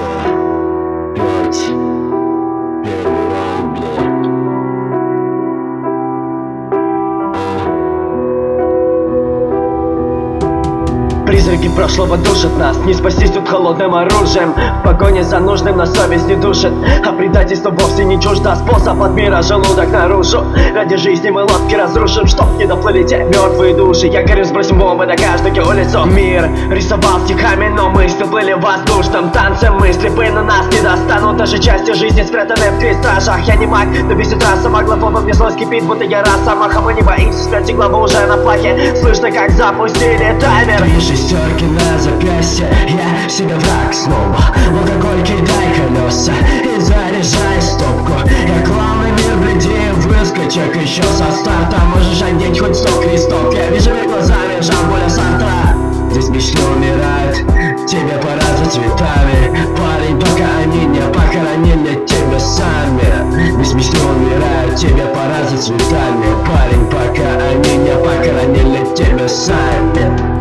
сердце пять. Первый раунд, блядь. Призраки прошлого душат нас, не спастись тут холодным оружием. В погоне за нужным нас совесть не душит, а предательство вовсе не чуждо. Способ от мира, желудок наружу. Ради жизни мы лодки разрушим, чтоб не доплыли те мертвые души. Якорем сбросим бомбы на каждую улицу. Мир рисовал стихами, но мысли плыли в воздушном танце. Мысли на нас не достанут, даже части жизни спрятаны в крестражах. Я не маг, но бесит раса, маглофобом мне злость кипит, будто я раса. Маха, мы не боимся, смерти главы уже на плахе. Слышно, как запустили таймер. Твои шестерки на запястье, я себе враг снова. В алкоголь кидай колеса и заряжай стопку. Я главный мир, гляди, выскочек еще со старта. Можешь одеть хоть 100 крестов, я вижу перед глазами Жан-Поля Сартра. Здесь мечты умирают, тебе пора за цветами. Парень, пока они не похоронили тебя сами. Здесь мечты умирают, тебе пора за цветами.